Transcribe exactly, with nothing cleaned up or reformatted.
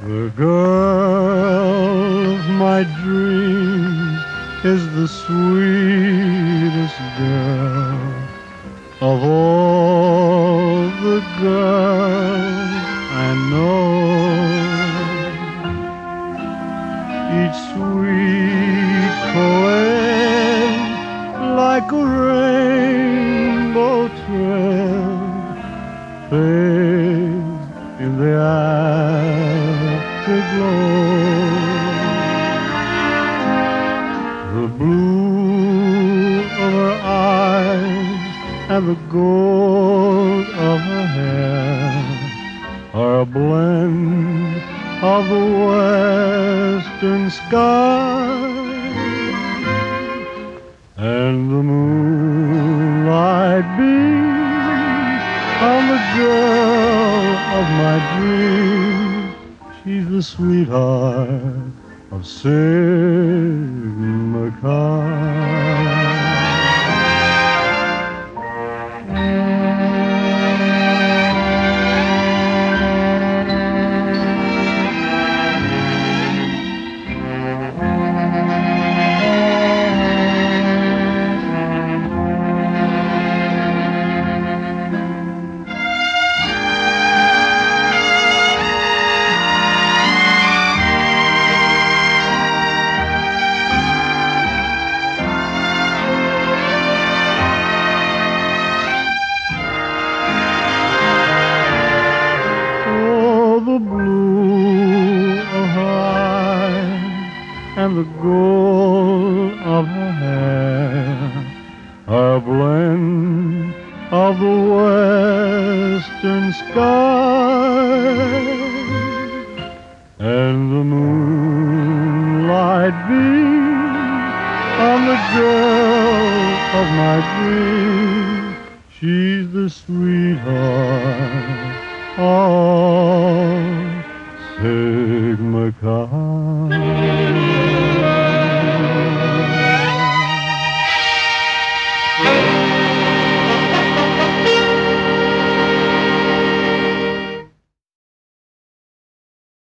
The girl of my dreams is the sweetest girl of all the girls I know. Each sweet caress like a rainbow thread fades in the afterglow. The blue of her eyes and the gold of her hair are a blend of the western sky, and the moonlight beams on the girl of my dreams. She's the sweetheart of Sigma Chi. The blue of her eyes and the gold of her hair are a blend of the western sky, and the moonlight beams on the girl of my dreams. She's the sweetheart of Sigma Chi.